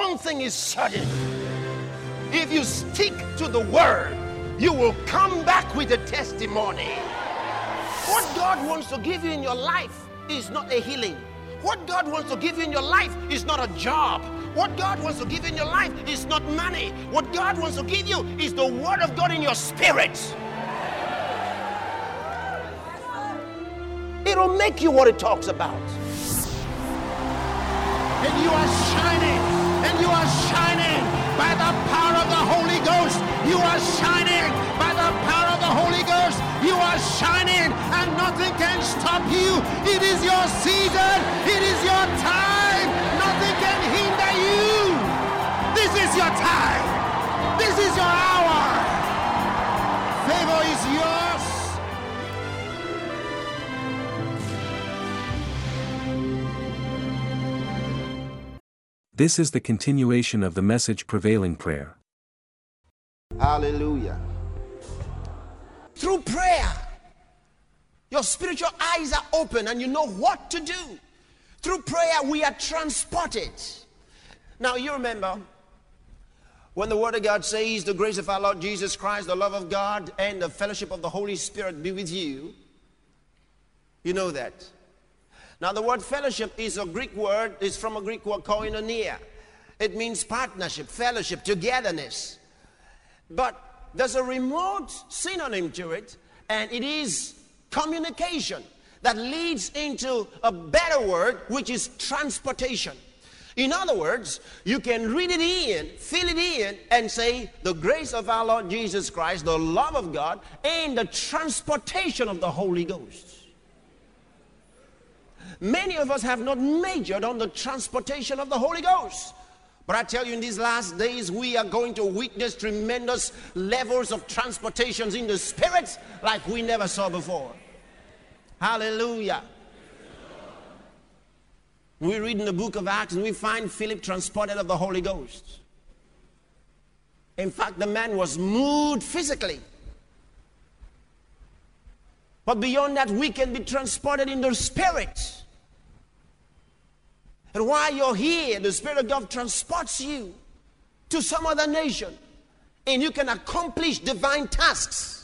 one thing is certain. If you stick to the word, you will come back with a testimony. What God wants to give you in your life is not a healing. What God wants to give you in your life is not a job. What God wants to give you in your life is not money. What God wants to give you is the word of God in your spirit. It'll make you what it talks about. And you are shining. And you are shining by the power of the Holy Ghost. You are shining by the power of the Holy Ghost. You are shining and nothing can stop you. It is your season. It is your time. Nothing can hinder you. This is your time. This is your hour. Favor is yours. This is the continuation of the Message Prevailing Prayer. Hallelujah. Through prayer, your spiritual eyes are open and you know what to do. Through prayer, we are transported. Now, you remember when the Word of God says, the grace of our Lord Jesus Christ, the love of God, and the fellowship of the Holy Spirit be with you. You know that. Now, the word fellowship is a Greek word. It's from a Greek word, koinonia. It means partnership, fellowship, togetherness. But there's a remote synonym to it, and it is communication that leads into a better word, which is transportation. In other words, you can read it in, fill it in, and say, the grace of our Lord Jesus Christ, the love of God, and the transportation of the Holy Ghost. Many of us have not majored on the transportation of the Holy Ghost. But I tell you, in these last days, we are going to witness tremendous levels of transportations in the Spirit like we never saw before. Hallelujah. We read in the book of Acts and we find Philip transported of the Holy Ghost. In fact, the man was moved physically. But beyond that, we can be transported in the Spirit. And while you're here, the Spirit of God transports you to some other nation. And you can accomplish divine tasks.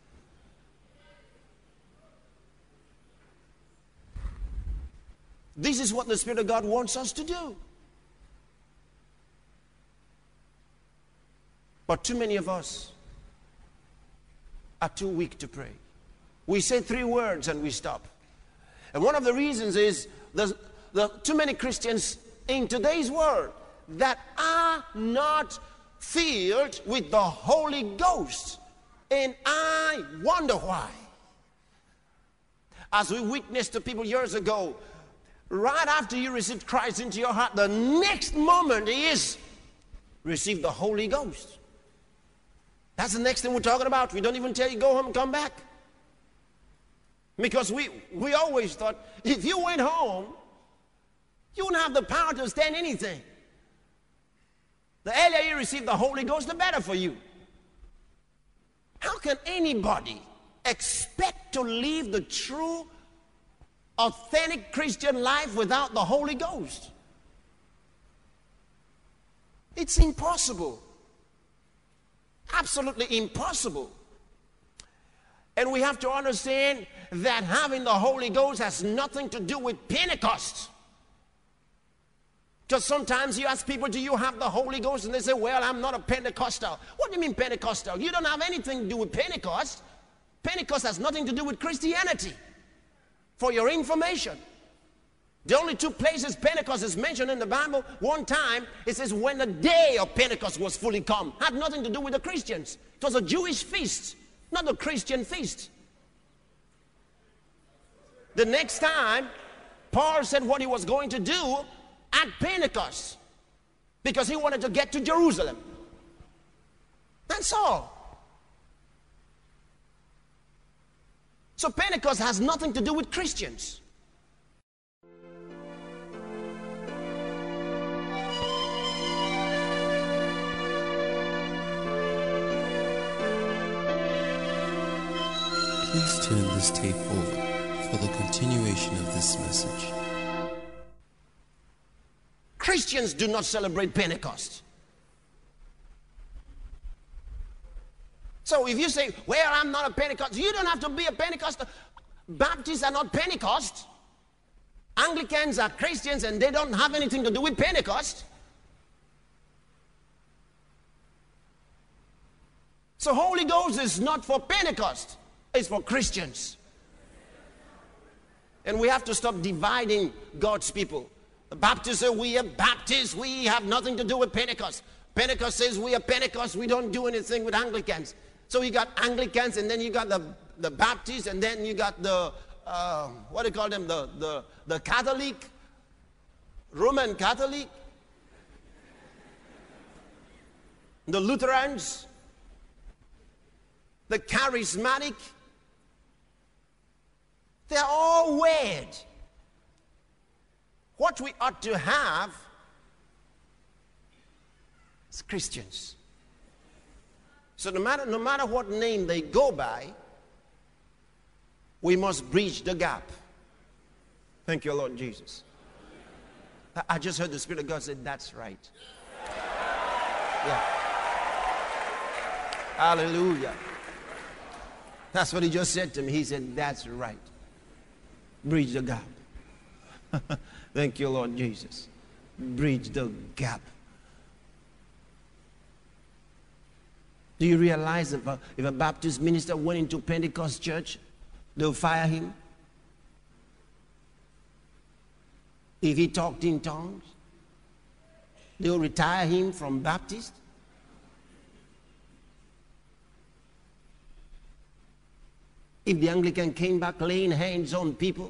This is what the Spirit of God wants us to do. But too many of us are too weak to pray. We say 3 words and we stop. And one of the reasons is the too many Christians in today's world that are not filled with the Holy Ghost. And I wonder why. As we witnessed to people years ago, right after you received Christ into your heart, the next moment is receive the Holy Ghost. That's the next thing we're talking about. We don't even tell you go home and come back. Because we always thought if you went home, you wouldn't have the power to stand anything. The earlier you receive the Holy Ghost, the better for you. How can anybody expect to live the true, authentic Christian life without the Holy Ghost? It's impossible. Absolutely impossible. And we have to understand that having the Holy Ghost has nothing to do with Pentecost. Because sometimes you ask people, do you have the Holy Ghost? And they say, well, I'm not a Pentecostal. What do you mean Pentecostal? You don't have anything to do with Pentecost. Pentecost has nothing to do with Christianity. For your information. The only 2 places Pentecost is mentioned in the Bible, one time, it says when the day of Pentecost was fully come. Had nothing to do with the Christians. It was a Jewish feast, not a Christian feast. The next time, Paul said what he was going to do at Pentecost, because he wanted to get to Jerusalem. That's all. So Pentecost has nothing to do with Christians. Please turn this tape over for the continuation of this message. Christians do not celebrate Pentecost. So if you say, well, I'm not a Pentecostal, you don't have to be a Pentecostal. Baptists are not Pentecost. Anglicans are Christians and they don't have anything to do with Pentecost. So Holy Ghost is not for Pentecost. It's for Christians. And we have to stop dividing God's people. The Baptists say we are Baptists. We have nothing to do with Pentecost. Pentecost says we are Pentecost. We don't do anything with Anglicans. So you got Anglicans, and then you got the Baptists, and then you got the, what do you call them, the Catholic, Roman Catholic, the Lutherans, the Charismatic. They're all weird. What we ought to have is Christians. So no matter what name they go by, we must bridge the gap. Thank you, Lord Jesus. I just heard the Spirit of God say, that's right. Yeah. Hallelujah. That's what he just said to me. He said, that's right. Bridge the gap. Thank you, Lord Jesus. Bridge the gap. Do you realize if a Baptist minister went into Pentecost church, they'll fire him? If he talked in tongues, they'll retire him from Baptist? If the Anglican came back laying hands on people,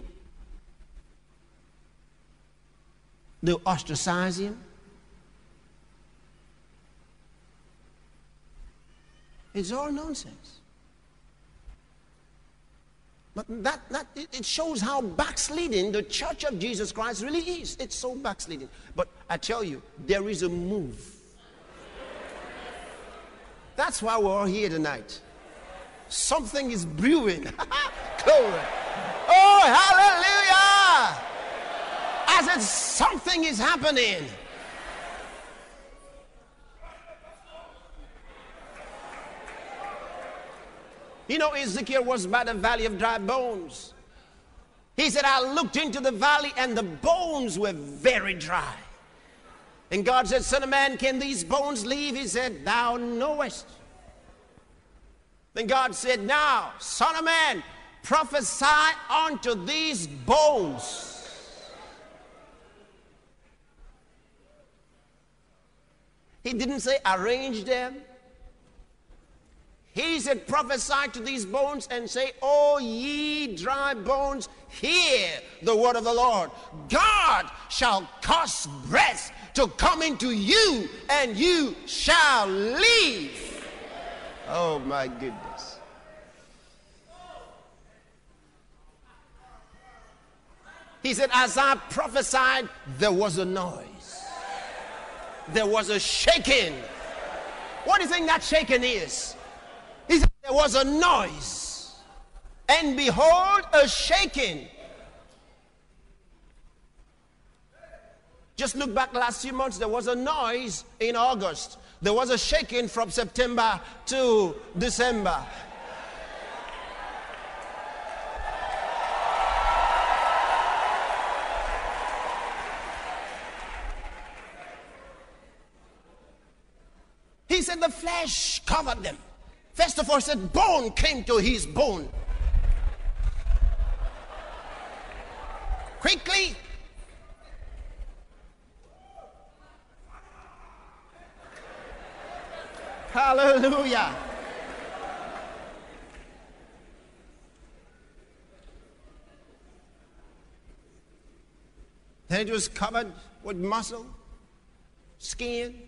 they'll ostracize him? It's all nonsense. But it shows how backsliding the Church of Jesus Christ really is. It's so backsliding. But I tell you, there is a move. That's why we're all here tonight. Something is brewing. Glory. Oh, hallelujah! As if something is happening. You know, Ezekiel was by the valley of dry bones. He said, I looked into the valley and the bones were very dry. And God said, Son of man, can these bones live? He said, thou knowest. Then God said, now, Son of man, prophesy unto these bones. He didn't say arrange them. He said, prophesy to these bones and say, O ye dry bones, hear the word of the Lord. God shall cause breath to come into you, and you shall live. Oh my goodness. He said, as I prophesied, there was a noise. There was a shaking. What do you think that shaking is? He said, there was a noise, and behold, a shaking. Just look back last few months, there was a noise in August. There was a shaking from September to December. He said the flesh covered them. First of all, he said bone came to his bone. Quickly. Hallelujah. Then it was covered with muscle, skin.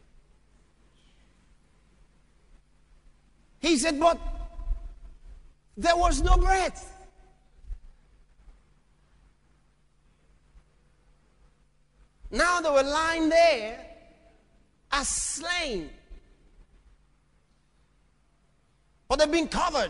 He said, but there was no breath. Now they were lying there as slain. But they've been covered.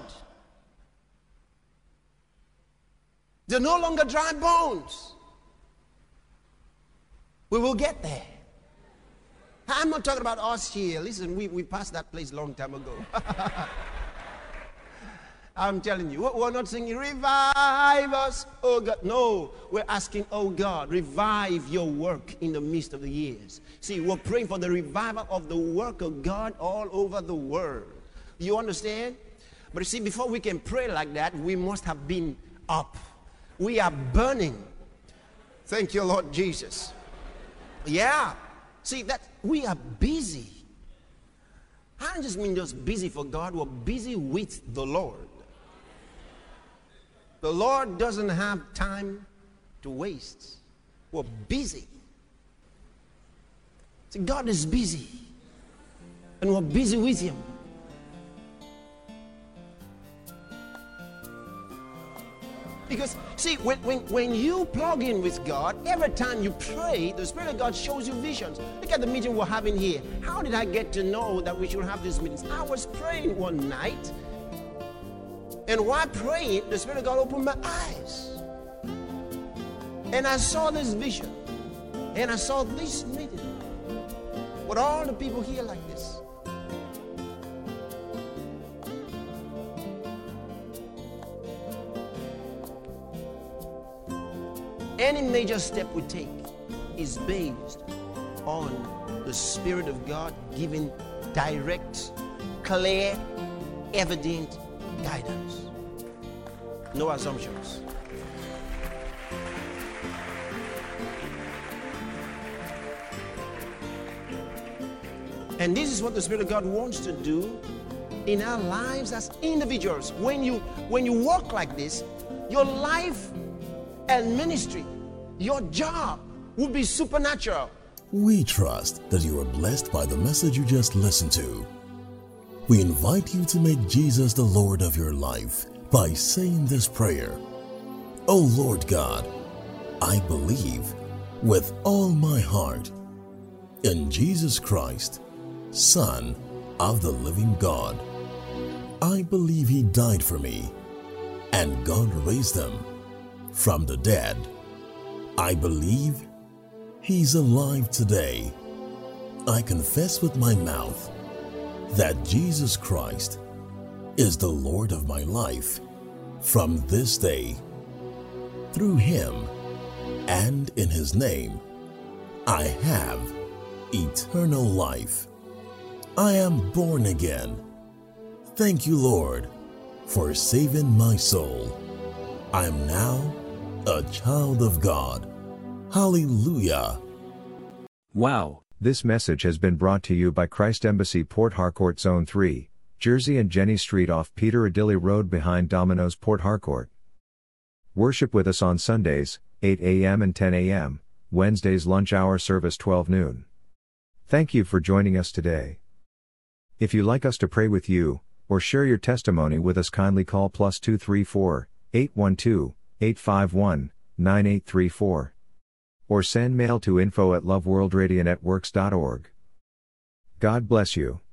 They're no longer dry bones. We will get there. I'm not talking about us here. Listen, we passed that place a long time ago. I'm telling you, we're not singing, revive us, oh God. No, we're asking, oh God, revive your work in the midst of the years. See, we're praying for the revival of the work of God all over the world. You understand? But you see, before we can pray like that, we must have been up. We are burning. Thank you, Lord Jesus. Yeah. See, that we are busy. I don't just mean just busy for God. We're busy with the Lord. The Lord doesn't have time to waste. We're busy. See, God is busy. And we're busy with Him. Because, see, when you plug in with God, every time you pray, the Spirit of God shows you visions. Look at the meeting we're having here. How did I get to know that we should have these meetings? I was praying one night, and while praying, the Spirit of God opened my eyes. And I saw this vision. And I saw this meeting with all the people here like this. Any major step we take is based on the Spirit of God giving direct, clear, evident guidance. No assumptions. And this is what the Spirit of God wants to do in our lives as individuals. When you walk like this, your life and ministry, your job will be supernatural. We trust that you are blessed by the message you just listened to. We invite you to make Jesus the Lord of your life by saying this prayer. Oh Lord God, I believe with all my heart in Jesus Christ, Son of the living God. I believe He died for me and God raised Him from the dead. I believe He's alive today. I confess with my mouth that Jesus Christ is the Lord of my life from this day. Through Him and in His name, I have eternal life. I am born again. Thank you, Lord, for saving my soul. I am now a child of God. Hallelujah. Wow. This message has been brought to you by Christ Embassy Port Harcourt Zone 3, Jersey and Jenny Street off Peter Adilli Road behind Domino's Port Harcourt. Worship with us on Sundays, 8 a.m. and 10 a.m., Wednesdays lunch hour service 12 noon. Thank you for joining us today. If you'd like us to pray with you, or share your testimony with us, kindly call +234 812 851 9834. Or send mail to info@loveworldradionetworks.org. God bless you.